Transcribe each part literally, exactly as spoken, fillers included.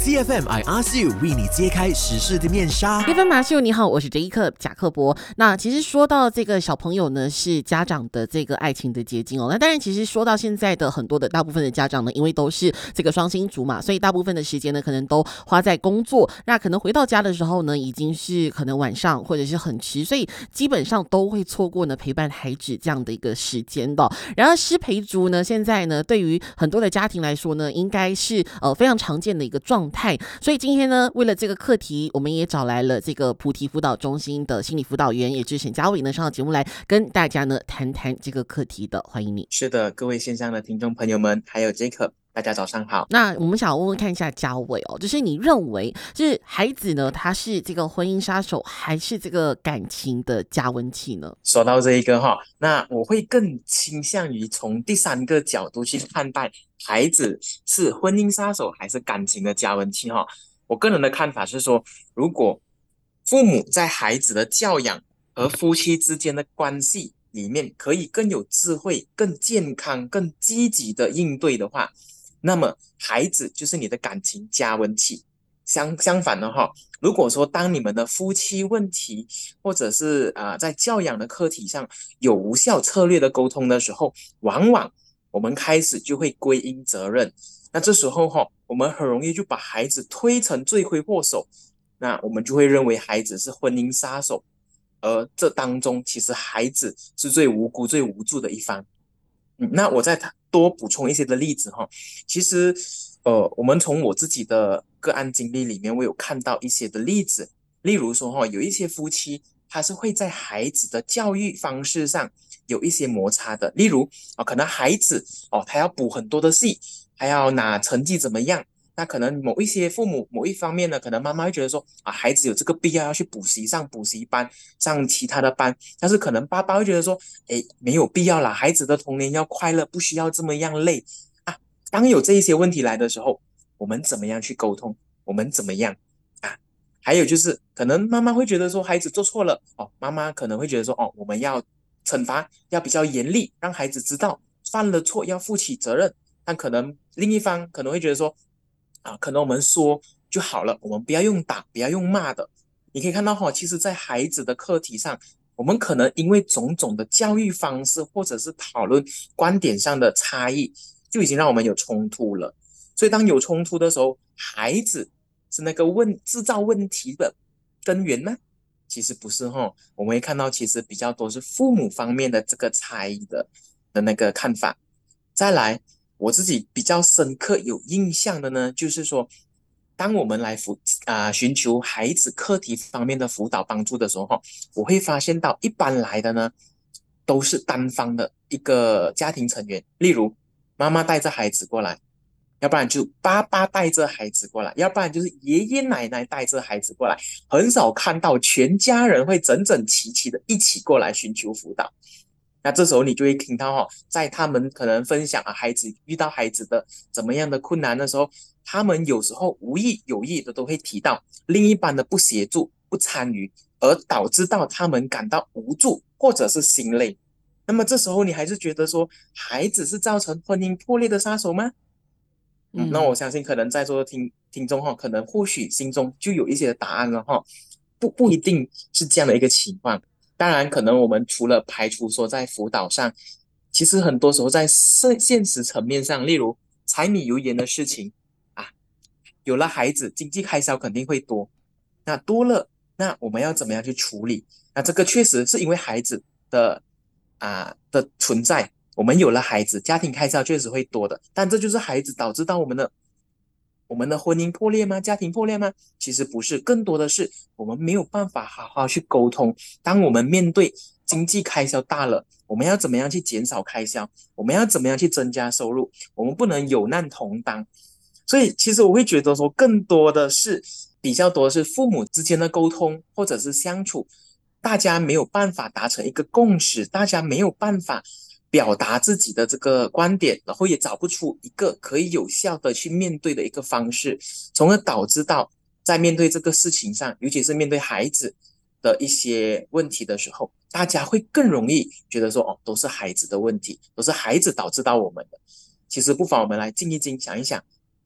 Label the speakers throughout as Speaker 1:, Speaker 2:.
Speaker 1: C F M I Ask You 为你揭开时事的面纱。
Speaker 2: C F M I Ask You， 你好，我是这一刻贾克伯。那其实说到这个小朋友呢，是家长的这个爱情的结晶哦。那当然，其实说到现在的很多的大部分的家长呢，因为都是这个双薪族嘛，所以大部分的时间呢，可能都花在工作。那可能回到家的时候呢，已经是可能晚上或者是很迟，所以基本上都会错过呢陪伴孩子这样的一个时间的哦。然而失陪族呢，现在呢，对于很多的家庭来说呢，应该是呃非常常见的一个状态。所以今天呢，为了这个课题，我们也找来了这个菩提辅导中心的心理辅导员，也就是沈家伟呢，上到节目来跟大家呢谈谈这个课题的。欢迎你。
Speaker 3: 是的，各位线上的听众朋友们，还有 Jacob， 大家早上好。
Speaker 2: 那我们想问问看一下家伟哦，就是你认为，就是孩子呢，他是这个婚姻杀手，还是这个感情的加温器呢？
Speaker 3: 说到这一个哈，那我会更倾向于从第三个角度去看待孩子是婚姻杀手还是感情的加温器哈。我个人的看法是说，如果父母在孩子的教养和夫妻之间的关系里面可以更有智慧、更健康、更积极的应对的话，那么孩子就是你的感情加温器。相相反的哈，如果说当你们的夫妻问题或者是啊、呃、在教养的课题上有无效策略的沟通的时候，往往我们开始就会归因责任。那这时候哈，我们很容易就把孩子推成罪魁祸首，那我们就会认为孩子是婚姻杀手，而这当中其实孩子是最无辜、最无助的一方。嗯，那我再多补充一些的例子哈，其实呃，我们从我自己的个案经历里面，我有看到一些的例子，例如说哈，有一些夫妻他是会在孩子的教育方式上有一些摩擦的，例如啊、呃，可能孩子哦，他要补很多的戏，还要拿成绩怎么样。那可能某一些父母某一方面呢，可能妈妈会觉得说啊，孩子有这个必要要去补习，上补习班，上其他的班，但是可能爸爸会觉得说，诶，没有必要啦，孩子的童年要快乐，不需要这么样累啊。当有这一些问题来的时候，我们怎么样去沟通？我们怎么样啊？还有就是，可能妈妈会觉得说孩子做错了哦，妈妈可能会觉得说哦，我们要惩罚，要比较严厉，让孩子知道犯了错要负起责任。但可能另一方可能会觉得说，啊，可能我们说就好了，我们不要用打，不要用骂的。你可以看到哈，其实，在孩子的课题上，我们可能因为种种的教育方式，或者是讨论观点上的差异，就已经让我们有冲突了。所以，当有冲突的时候，孩子是那个问制造问题的根源呢？其实不是哈，我们会看到，其实比较多是父母方面的这个差异的的那个看法。再来，我自己比较深刻有印象的呢，就是说，当我们来辅啊、呃、寻求孩子课题方面的辅导帮助的时候，我会发现到一般来的呢，都是单方的一个家庭成员，例如妈妈带着孩子过来，要不然就爸爸带着孩子过来，要不然就是爷爷奶奶带着孩子过来，很少看到全家人会整整齐齐的一起过来寻求辅导。那这时候你就会听到哈、哦，在他们可能分享啊，孩子遇到孩子的怎么样的困难的时候，他们有时候无意有意的都会提到另一半的不协助、不参与，而导致到他们感到无助或者是心累。那么这时候你还是觉得说，孩子是造成婚姻破裂的杀手吗？嗯，那我相信可能在座的听听众哈，可能或许心中就有一些答案了哈，不不一定是这样的一个情况。当然，可能我们除了排除说在辅导上，其实很多时候在现现实层面上，例如柴米油盐的事情啊，有了孩子，经济开销肯定会多，那多了，那我们要怎么样去处理？那这个确实是因为孩子的啊的存在，我们有了孩子，家庭开销确实会多的，但这就是孩子导致到我们的我们的婚姻破裂吗？家庭破裂吗？其实不是，更多的是我们没有办法好好去沟通。当我们面对经济开销大了，我们要怎么样去减少开销？我们要怎么样去增加收入？我们不能有难同当。所以，其实我会觉得说，更多的是比较多的是父母之间的沟通，或者是相处，大家没有办法达成一个共识，大家没有办法表达自己的这个观点，然后也找不出一个可以有效的去面对的一个方式，从而导致到在面对这个事情上，尤其是面对孩子的一些问题的时候，大家会更容易觉得说，哦，都是孩子的问题，都是孩子导致到我们的。其实不妨我们来静一静，想一想，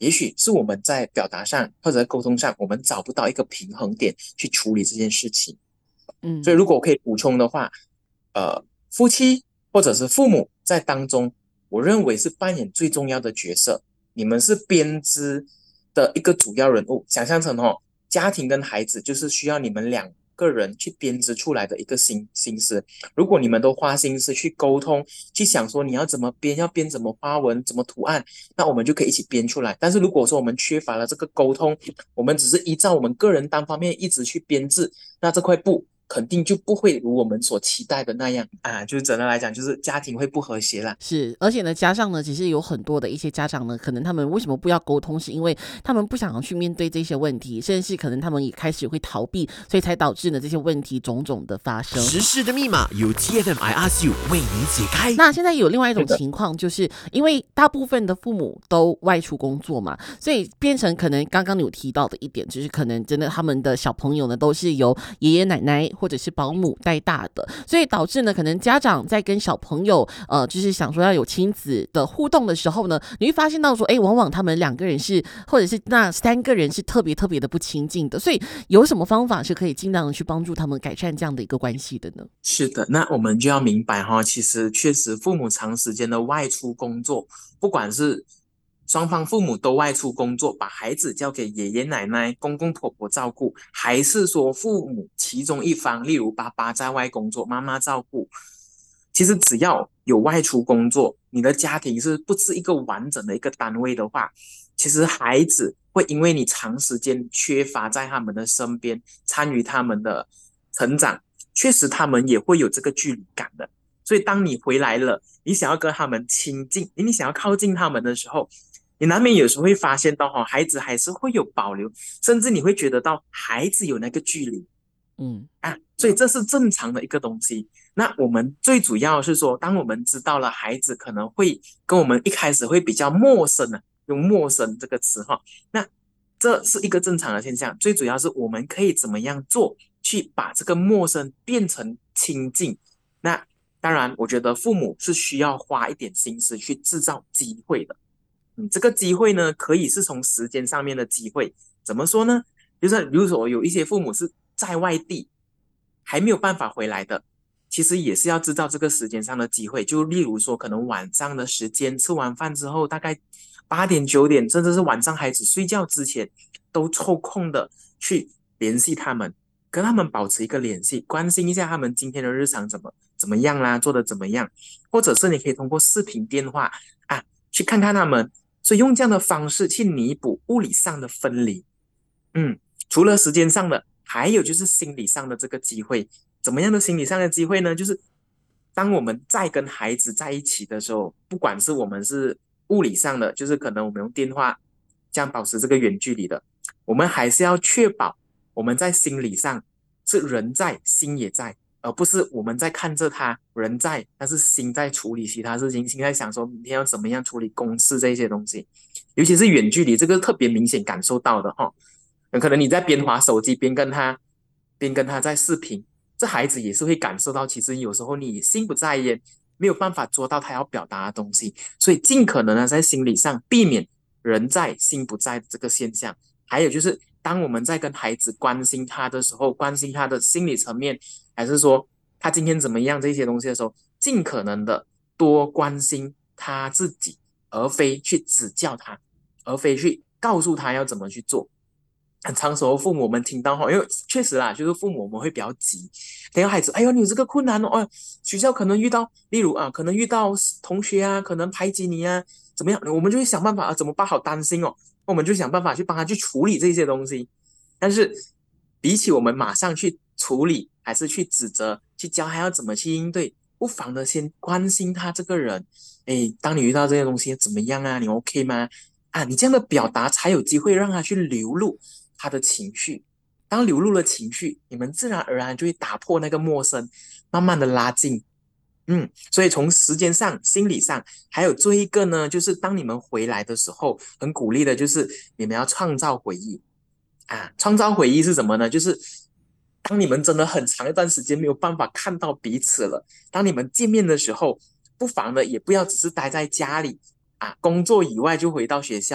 Speaker 3: 也许是我们在表达上或者沟通上，我们找不到一个平衡点去处理这件事情。
Speaker 2: 嗯，
Speaker 3: 所以如果我可以补充的话，呃，夫妻或者是父母在当中，我认为是扮演最重要的角色。你们是编织的一个主要人物，想象成哦，家庭跟孩子就是需要你们两个人去编织出来的一个心心思。如果你们都花心思去沟通，去想说你要怎么编，要编怎么花纹，怎么图案，那我们就可以一起编出来。但是如果说我们缺乏了这个沟通，我们只是依照我们个人单方面一直去编制，那这块布肯定就不会如我们所期待的那样啊，就是整个来讲，就是家庭会不和谐啦。
Speaker 2: 是，而且呢，加上呢，其实有很多的一些家长呢，可能他们为什么不要沟通，是因为他们不想要去面对这些问题，甚至是可能他们也开始会逃避，所以才导致呢这些问题种种的发生。
Speaker 1: 时事的密码由 T F M I Ask You 为你解开。
Speaker 2: 那现在有另外一种情况，就是因为大部分的父母都外出工作嘛，所以变成可能刚刚你有提到的一点，就是可能真的他们的小朋友呢都是由爷爷奶奶或者是保姆带大的，所以导致呢可能家长在跟小朋友呃就是想说要有亲子的互动的时候呢，你会发现到说，哎，往往他们两个人是或者是那三个人是特别特别的不亲近的，所以有什么方法是可以尽量的去帮助他们改善这样的一个关系的呢？
Speaker 3: 是的，那我们就要明白哈，其实确实父母长时间的外出工作，不管是双方父母都外出工作，把孩子交给爷爷奶奶、公公婆婆照顾，还是说父母其中一方，例如爸爸在外工作，妈妈照顾，其实只要有外出工作，你的家庭是不是一个完整的一个单位的话，其实孩子会因为你长时间缺乏在他们的身边，参与他们的成长，确实他们也会有这个距离感的。所以当你回来了，你想要跟他们亲近，你想要靠近他们的时候，你难免有时候会发现到哈，孩子还是会有保留，甚至你会觉得到孩子有那个距离
Speaker 2: 嗯
Speaker 3: 啊，所以这是正常的一个东西。那我们最主要是说，当我们知道了孩子可能会跟我们一开始会比较陌生的，用陌生这个词哈，那这是一个正常的现象。最主要是我们可以怎么样做，去把这个陌生变成亲近。那当然，我觉得父母是需要花一点心思去制造机会的。嗯，这个机会呢，可以是从时间上面的机会。怎么说呢？就是比如说有一些父母是在外地，还没有办法回来的，其实也是要制造这个时间上的机会。就例如说，可能晚上的时间，吃完饭之后，大概八点九点，甚至是晚上孩子睡觉之前，都抽空的去联系他们，跟他们保持一个联系，关心一下他们今天的日常怎么怎么样啦，做的怎么样，或者是你可以通过视频电话啊，去看看他们。所以用这样的方式去弥补物理上的分离。嗯，除了时间上的，还有就是心理上的这个机会。怎么样的心理上的机会呢？就是当我们在跟孩子在一起的时候，不管是我们是物理上的，就是可能我们用电话这样保持这个远距离的，我们还是要确保我们在心理上是人在心也在，而不是我们在看着他人在，但是心在处理其他事情，心在想说明天要怎么样处理公事这些东西。尤其是远距离，这个特别明显感受到的哈。可能你在边滑手机边跟他边跟他在视频，这孩子也是会感受到，其实有时候你心不在焉，没有办法做到他要表达的东西，所以尽可能的在心理上避免人在心不在这个现象。还有就是，当我们在跟孩子关心他的时候，关心他的心理层面，还是说他今天怎么样这些东西的时候，尽可能的多关心他自己，而非去指教他，而非去告诉他要怎么去做。很长时候父母我们听到哈，因为确实啦，就是父母我们会比较急，等下孩子，哎呦，你有这个困难哦，哦学校可能遇到，例如啊，可能遇到同学啊，可能排挤你啊，怎么样，我们就会想办法啊，怎么办？好担心哦，我们就想办法去帮他去处理这些东西。但是比起我们马上去处理，还是去指责，去教他要怎么去应对，不妨的先关心他这个人。哎，当你遇到这些东西怎么样啊？你 OK 吗？啊，你这样的表达才有机会让他去流露他的情绪。当流露了情绪，你们自然而然就会打破那个陌生，慢慢的拉近。嗯，所以从时间上、心理上，还有最后一个呢，就是当你们回来的时候，很鼓励的就是你们要创造回忆啊。创造回忆是什么呢？就是当你们真的很长一段时间没有办法看到彼此了，当你们见面的时候，不妨的也不要只是待在家里啊，工作以外就回到学校。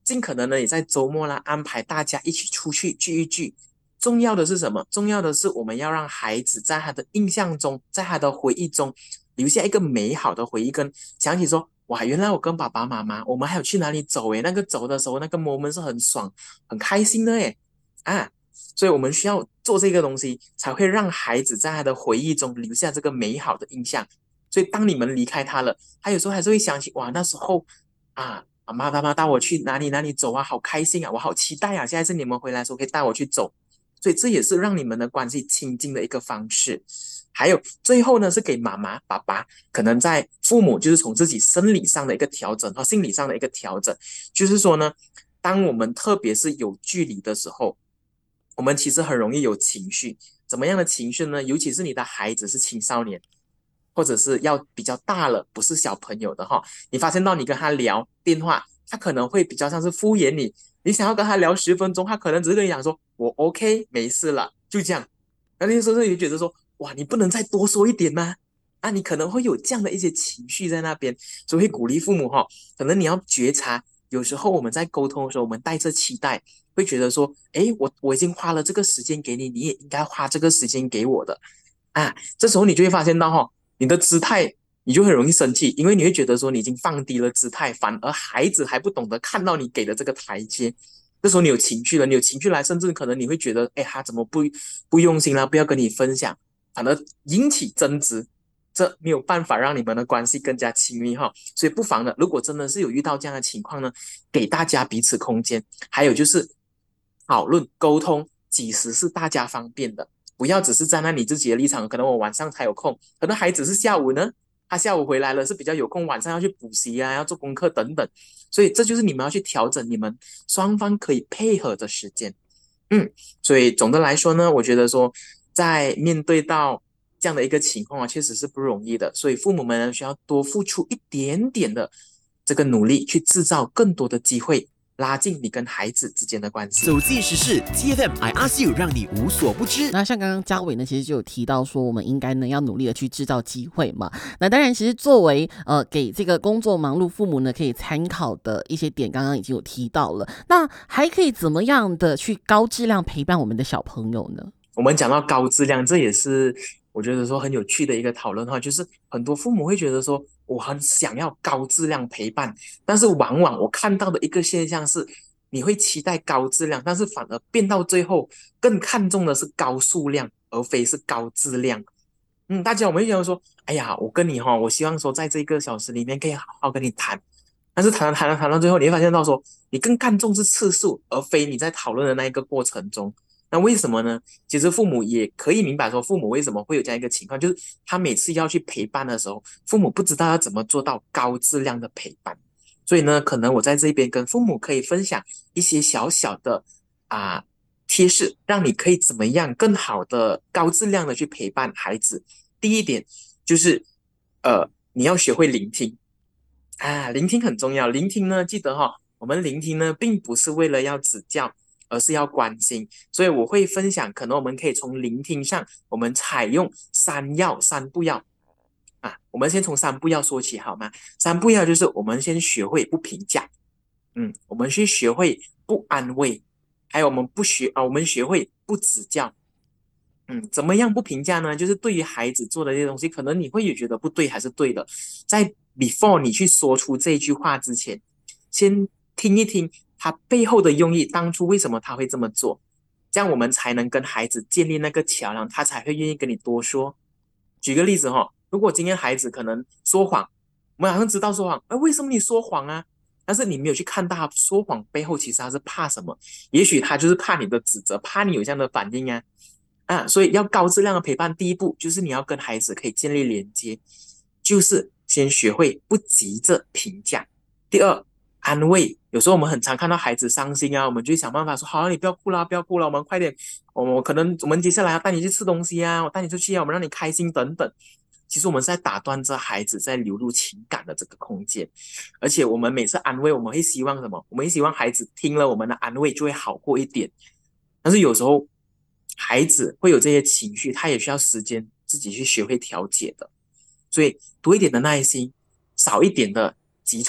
Speaker 3: 尽可能的也在周末啦安排大家一起出去聚一聚。重要的是什么？重要的是我们要让孩子在他的印象中，在他的回忆中留下一个美好的回忆，跟想起说，哇，原来我跟爸爸妈妈，我们还有去哪里走诶，那个走的时候那个 moment 是很爽很开心的诶啊，所以我们需要做这个东西，才会让孩子在他的回忆中留下这个美好的印象。所以当你们离开他了，他有时候还是会想起，哇，那时候啊，妈妈妈带我去哪里哪里走啊，好开心啊，我好期待啊，现在是你们回来的时候可以带我去走。所以这也是让你们的关系亲近的一个方式。还有最后呢，是给妈妈爸爸可能在父母就是从自己生理上的一个调整和心理上的一个调整，就是说呢，当我们特别是有距离的时候，我们其实很容易有情绪。怎么样的情绪呢？尤其是你的孩子是青少年，或者是要比较大了，不是小朋友的哈，你发现到你跟他聊电话，他可能会比较像是敷衍你，你想要跟他聊十分钟，他可能只是跟你讲说我 OK 没事了，就这样。那那时候你就觉得说，哇，你不能再多说一点吗？啊，你可能会有这样的一些情绪在那边，所以会鼓励父母哈，可能你要觉察，有时候我们在沟通的时候，我们带着期待，会觉得说，诶，我我已经花了这个时间给你，你也应该花这个时间给我的啊。这时候你就会发现到哈，你的姿态你就很容易生气，因为你会觉得说你已经放低了姿态，反而孩子还不懂得看到你给的这个台阶。这时候你有情绪了，你有情绪来，甚至可能你会觉得，哎，他怎么不不用心啦，不要跟你分享，反而引起争执，这没有办法让你们的关系更加亲密哈。所以不妨的，如果真的是有遇到这样的情况呢，给大家彼此空间，还有就是讨论沟通，几时是大家方便的，不要只是站在你自己的立场，可能我晚上才有空，可能孩子是下午呢，他下午回来了是比较有空，晚上要去补习啊，要做功课等等。所以这就是你们要去调整你们双方可以配合的时间。嗯，所以总的来说呢，我觉得说在面对到这样的一个情况啊，确实是不容易的。所以父母们呢需要多付出一点点的这个努力，去制造更多的机会，拉近你跟孩子之间的关系。
Speaker 1: 走进时事 T F M I ask you， 让你无所不知。
Speaker 2: 那像刚刚嘉伟呢，其实就有提到说，我们应该呢要努力的去制造机会嘛。那当然，其实作为呃给这个工作忙碌父母呢可以参考的一些点，刚刚已经有提到了。那还可以怎么样的去高质量陪伴我们的小朋友呢？
Speaker 3: 我们讲到高质量，这也是我觉得说很有趣的一个讨论哈，就是很多父母会觉得说我很想要高质量陪伴，但是往往我看到的一个现象是，你会期待高质量，但是反而变到最后更看重的是高数量，而非是高质量。嗯，大家我们会觉得说，哎呀，我跟你哈、哦，我希望说在这一个小时里面可以好好跟你谈，但是谈谈谈谈到最后，你会发现到说，你更看重是次数，而非你在讨论的那一个过程中。那为什么呢？其实父母也可以明白说，父母为什么会有这样一个情况，就是他每次要去陪伴的时候，父母不知道要怎么做到高质量的陪伴。所以呢，可能我在这边跟父母可以分享一些小小的啊贴士，让你可以怎么样更好的高质量的去陪伴孩子。第一点就是，呃，你要学会聆听啊，聆听很重要。聆听呢，记得哈、哦，我们聆听呢，并不是为了要指教。而是要关心，所以我会分享，可能我们可以从聆听上，我们采用三要三不要啊。我们先从三不要说起好吗？三不要就是我们先学会不评价，嗯，我们去学会不安慰，还有我们不学啊，我们学会不指教。嗯，怎么样不评价呢？就是对于孩子做的这些东西，可能你会也觉得不对还是对的，在 before 你去说出这一句话之前，先听一听他背后的用意，当初为什么他会这么做，这样我们才能跟孩子建立那个桥梁，他才会愿意跟你多说。举个例子哈、哦，如果今天孩子可能说谎，我们好像知道说谎，哎，为什么你说谎啊？但是你没有去看到他说谎背后其实他是怕什么，也许他就是怕你的指责，怕你有这样的反应啊。啊，所以要高质量的陪伴，第一步就是你要跟孩子可以建立连接，就是先学会不急着评价。第二，安慰。有时候我们很常看到孩子伤心啊，我们就想办法说，好，你不要哭啦，不要哭了，我们快点，我们可能我们接下来要带你去吃东西啊，我带你出去啊，我们让你开心等等。其实我们是在打断着孩子在流露情感的这个空间，而且我们每次安慰，我们会希望什么？我们会希望孩子听了我们的安慰就会好过一点。但是有时候孩子会有这些情绪，他也需要时间自己去学会调节的。所以多一点的耐心，少一点的急凑，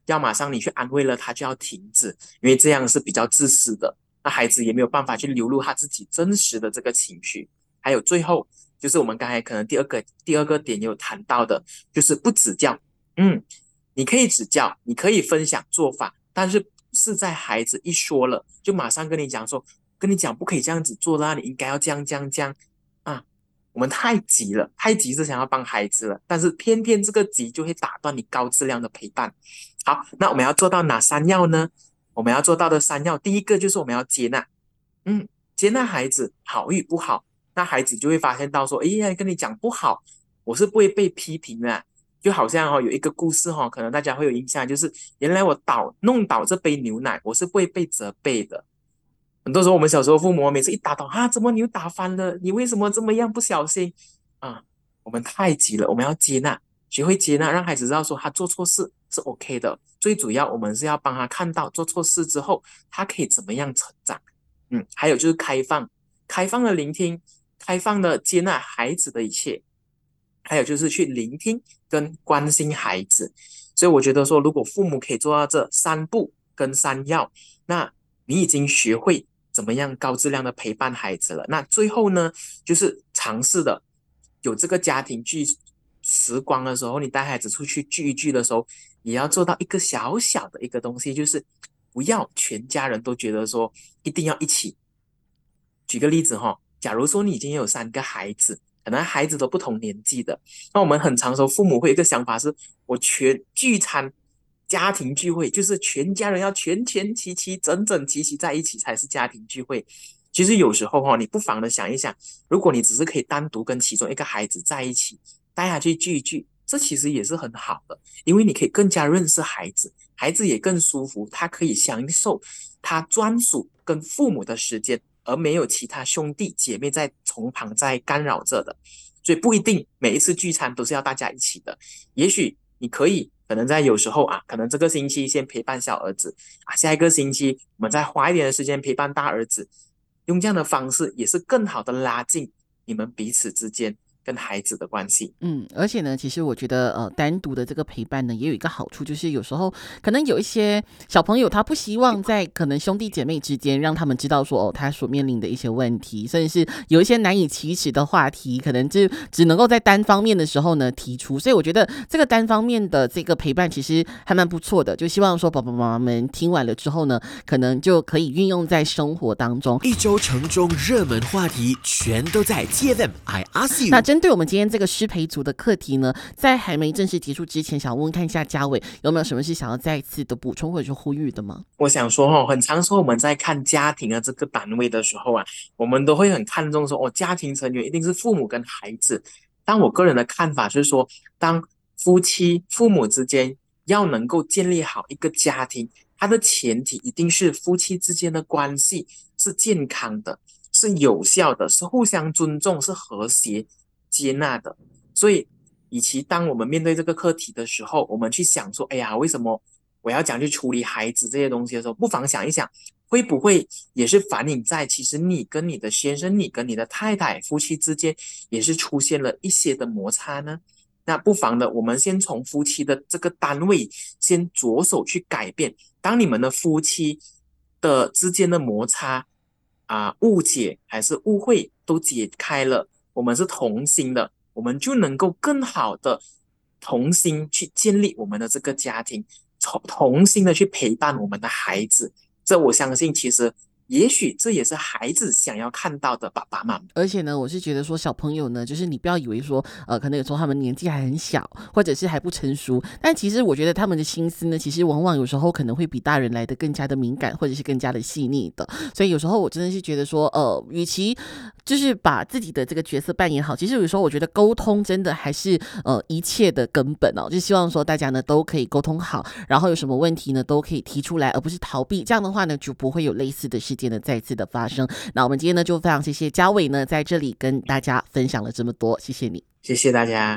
Speaker 3: 要马上你去安慰了他就要停止，因为这样是比较自私的，那孩子也没有办法去流露他自己真实的这个情绪。还有最后就是我们刚才可能第二个第二个点有谈到的，就是不指教。嗯，你可以指教，你可以分享做法，但是不是在孩子一说了就马上跟你讲说，跟你讲不可以这样子做啦，你应该要这样这样这样啊。我们太急了，太急是想要帮孩子了，但是偏偏这个急就会打断你高质量的陪伴。好，那我们要做到哪三要呢？我们要做到的三要，第一个就是我们要接纳，嗯，接纳孩子好与不好，那孩子就会发现到说，哎呀，跟你讲不好，我是不会被批评的。就好像哦，有一个故事哈、哦，可能大家会有印象，就是原来我倒弄倒这杯牛奶，我是不会被责备的。很多时候我们小时候父母每次一打倒啊，怎么你又打翻了？你为什么这么样不小心啊？我们太急了，我们要接纳，学会接纳，让孩子知道说他做错事是 OK 的。最主要我们是要帮他看到做错事之后他可以怎么样成长。嗯，还有就是开放，开放的聆听，开放的接纳孩子的一切，还有就是去聆听跟关心孩子。所以我觉得说，如果父母可以做到这三不跟三要，那你已经学会怎么样高质量的陪伴孩子了。那最后呢，就是尝试的有这个家庭聚时光的时候，你带孩子出去聚一聚的时候，也要做到一个小小的一个东西，就是不要全家人都觉得说一定要一起。举个例子哈，假如说你已经有三个孩子，可能孩子都不同年纪的，那我们很常说父母会有一个想法是，我全聚餐。家庭聚会就是全家人要全全齐齐、整整齐齐在一起才是家庭聚会。其实有时候哈、哦，你不妨的想一想，如果你只是可以单独跟其中一个孩子在一起，带他去聚一聚，这其实也是很好的，因为你可以更加认识孩子，孩子也更舒服，他可以享受他专属跟父母的时间，而没有其他兄弟姐妹在从旁在干扰着的。所以不一定每一次聚餐都是要大家一起的，也许你可以可能在有时候啊，可能这个星期先陪伴小儿子啊，下一个星期我们再花一点的时间陪伴大儿子，用这样的方式也是更好的拉近你们彼此之间跟孩子的关系。
Speaker 2: 嗯，而且呢，其实我觉得呃，单独的这个陪伴呢，也有一个好处，就是有时候可能有一些小朋友他不希望在可能兄弟姐妹之间让他们知道说哦，他所面临的一些问题，甚至是有一些难以启齿的话题，可能就只能够在单方面的时候呢提出。所以我觉得这个单方面的这个陪伴其实还蛮不错的，就希望说爸爸妈妈们听完了之后呢，可能就可以运用在生活当中。
Speaker 1: 一周城中热门话题全都在 T F M I Ask You。
Speaker 2: 那针对我们今天这个师培组的课题呢，在还没正式结束之前，想问问看一下嘉伟有没有什么是想要再一次的补充或者是呼吁的吗？
Speaker 3: 我想说哦，很常说我们在看家庭的这个单位的时候啊，我们都会很看重说哦，家庭成员一定是父母跟孩子。但我个人的看法是说，当夫妻父母之间要能够建立好一个家庭，它的前提一定是夫妻之间的关系是健康的，是有效的，是互相尊重，是和谐接纳的。所以与其当我们面对这个课题的时候，我们去想说，哎呀，为什么我要讲去处理孩子这些东西的时候，不妨想一想，会不会也是反映在其实你跟你的先生，你跟你的太太夫妻之间也是出现了一些的摩擦呢？那不妨的，我们先从夫妻的这个单位先着手去改变。当你们的夫妻的之间的摩擦啊、误解还是误会都解开了，我们是同心的，我们就能够更好的同心去建立我们的这个家庭，同同心的去陪伴我们的孩子。这我相信，其实也许这也是孩子想要看到的爸爸妈妈。
Speaker 2: 而且呢，我是觉得说小朋友呢，就是你不要以为说，呃，可能有时候他们年纪还很小，或者是还不成熟，但其实我觉得他们的心思呢，其实往往有时候可能会比大人来的更加的敏感，或者是更加的细腻的。所以有时候我真的是觉得说，呃，与其就是把自己的这个角色扮演好，其实有时候我觉得沟通真的还是呃一切的根本哦。就希望说大家呢都可以沟通好，然后有什么问题呢都可以提出来，而不是逃避。这样的话呢，就不会有类似的事件呢再次的发生。那我们今天呢就非常谢谢嘉伟呢在这里跟大家分享了这么多，谢谢你，
Speaker 3: 谢谢大家。